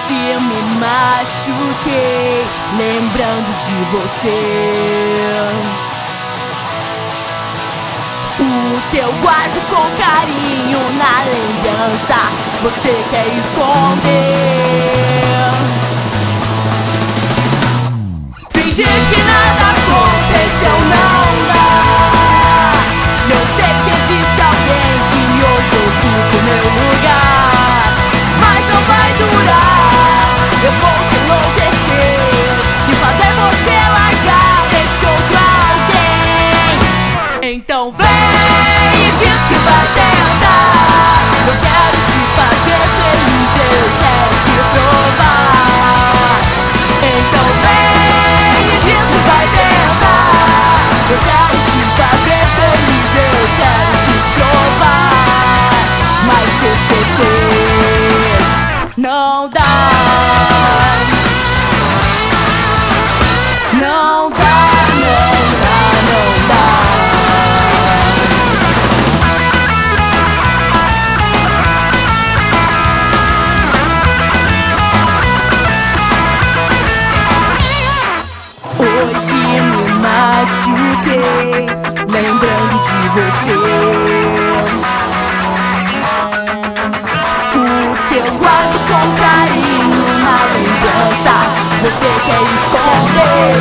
Hoje eu me machuquei lembrando de você. O que eu guardo com carinho na lembrança, você quer esconder. Fingir que nada aconteceu não dá. Eu sei que existe alguém que hoje ocupa o meu lugar, mas não vai durar. Eu vou te enlouquecer e fazer você largar desse outro alguém. Então vem e diz que vai tentar. Eu quero te fazer feliz, eu quero te provar. Então vem e diz que vai tentar. Eu quero te fazer feliz, eu quero te provar. Mas te esquecer não dá. Não dá, não dá, não dá. Hoje me machuquei lembrando de você. O que eu guardo com carinho na lembrança, você quer esconder.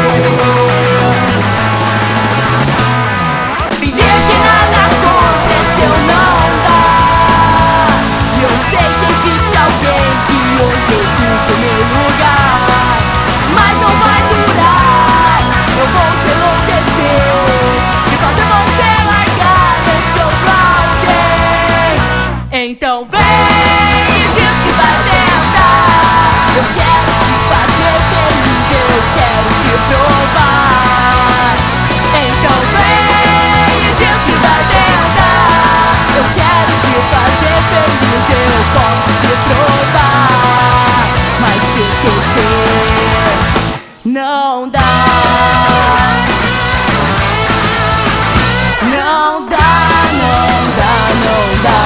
Fingir que nada aconteceu não dá. E eu sei que existe alguém que hoje ocupa o meu lugar, mas não vai durar. Eu vou te enlouquecer e fazer você largar desse outro alguém. Então vem e diz que vai tentar. Eu quero te fazer feliz, eu quero te provar. Então vem e diz que vai tentar. Eu quero te fazer feliz, eu posso te provar. Mas te esquecer não dá. Não dá, não dá, não dá.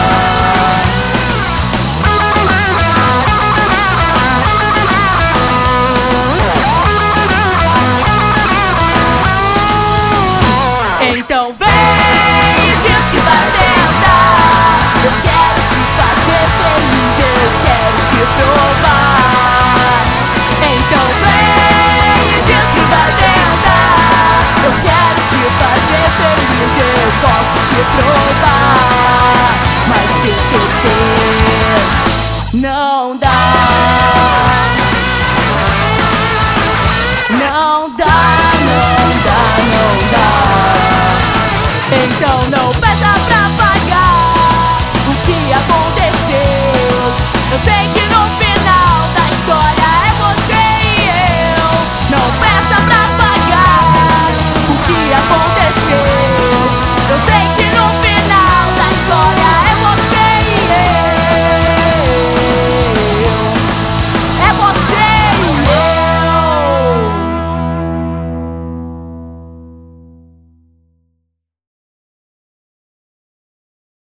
Então vem e diz que vai tentar. Eu quero te fazer feliz, eu quero te provar. Então vem e diz que vai tentar. Eu quero te fazer feliz, eu posso te provar. Mas te esquecer não dá. Não dá, não dá, não dá. Então não peça pra